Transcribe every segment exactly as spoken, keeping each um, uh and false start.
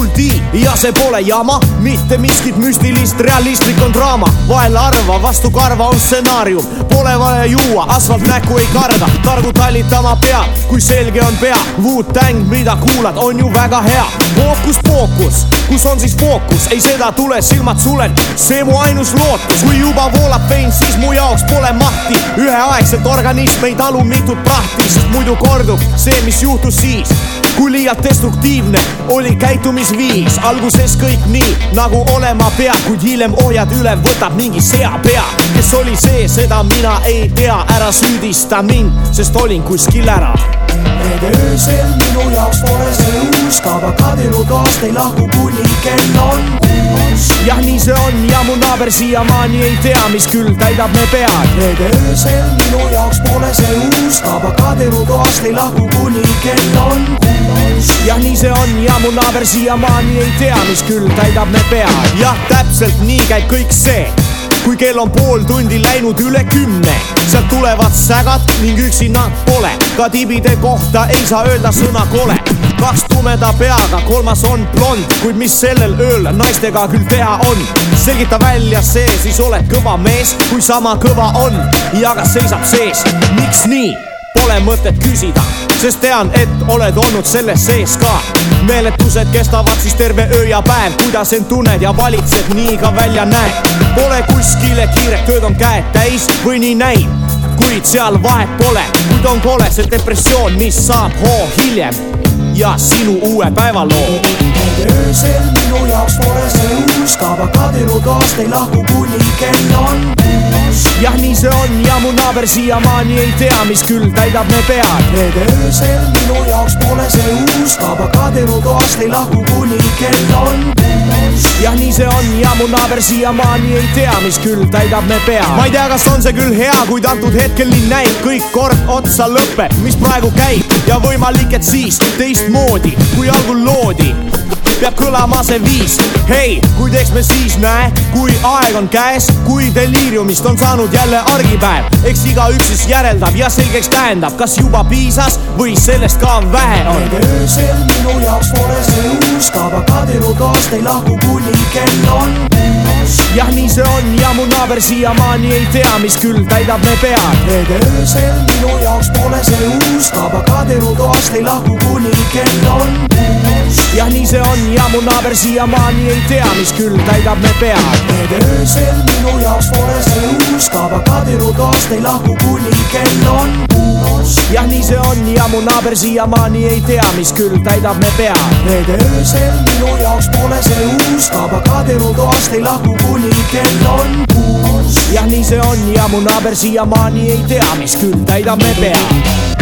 multi ja see pole jama, mitte miskit müstilist, realistlik on draama. Vahel arva, vastu karva on stsenaarium, pole vaja juua, asfalt näkku ei karda. Targu talitama peab, kui selge on pea. Wu-Tang, mida kuulad, on ju väga hea. Fookus, fookus, kus on siis fookus? Ei seda tule, silmad sulen, see mu ainus lootus. Kui juba voolab vein, siis mu jaoks pole mahti. Üheaegselt organism ei talu mitut prahti, sest muidu kordub see, mis juhtus siis, kui liialt destruktiivne oli käitumisviis. Alguses kõik nii, nagu olema pea, kuid hiljem ohjad üle võtab mingi seapea. Kes oli see, seda mina ei tea, ära süüdista mind, sest olin kuskil ära. Reede öösel minu jaoks pole see uus, kava kadenud aasta ei lahku, kuni kell on kuus. Jah, nii see on ja mu naaber siiamaani ei tea, mis küll täidab me pead. Reede öösel minu jaoks pole see uus, kava kadenud aasta ei lahku, kuni kell on kuus. Jah, nii see on ja mu naaber siiamaani ei tea, mis küll täidab me pead. Jah, täpselt nii käib kõik see, kui kell on pool tundi läinud üle kümne. Sealt tulevad sägad ning üksi nad pole, ka tibide kohta ei saa öelda sõna kole. Kaks tumeda peaga, kolmas on blond, kuid mis sellel ööl naistega küll teha on? Selgita välja see, siis oled kõva mees, kui sama kõva on ja kas seisab sees. Miks nii? Pole mõtet küsida, sest tean, et oled olnud selles sees ka. Meeletused kestavad siis terve öö ja päev, kuidas end tunned ja valitsed, nii ka välja näed. Pole kuskile kiire, tööd on käed täis või nii näib, kuid seal vahet pole. Kuid on kole see depressioon, mis saab hoo hiljem ja sinu uue päevaloo. Reede öösel minu jaoks pole see uus, kava kadenud aasta ei lahku, kuni kell on kuus. Jah, nii see on ja mu naaber siiamaani ei tea, mis küll täidab me pead. Reede öösel minu jaoks pole see uus, kava kadenud aasta ei lahku, kuni kell on kuus. Jah, nii see on ja mu naaber siiamaani ei tea, mis küll täidab me pead. Ma ei tea, kas on see küll hea, kuid antud hetkel nii näib, kõik kord otsa lõpeb, mis praegu käib. Ja võimalik, et siis teistmoodi, kui algul loodi, peab kõlama see viis. Hei, kuid eks me siis näe, kui aeg on käes, kui deliiriumist on saanud jälle argipäev. Eks igaüks siis järeldab ja selgeks tähendab, kas juba piisas või sellest ka vähe on. Reede öösel minu jaoks pole see uus, kava kadenud aasta ei lahku, kuni kell on kuus. Jah, nii see on ja mu naaber siiamaani ei tea, mis küll täidab me pead. Reede öösel minu jaoks pole see uus, kava kadenud aasta ei lahku, kuni kell on kuus. Jah, nii see on ja mu naaber siiamaani ei tea, mis küll täidab me pead. Reede öösel minu jaoks pole see uus, kava kadenud aasta ei lahku, kuni kell on kuus. Jah, nii see on ja mu naaber siiamaani ei tea, mis küll täidab me pead. Reede öösel minu jaoks pole see uus, kava kadenud aasta ei lahku, kuni kell on kuus. Jah, nii see on ja mu naaber siiamaani ei tea, mis küll täidab me pead.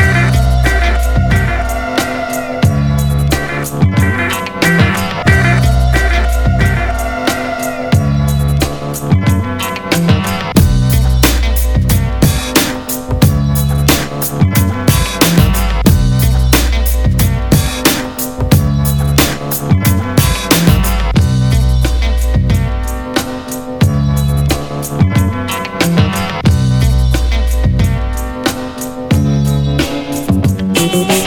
Thank you.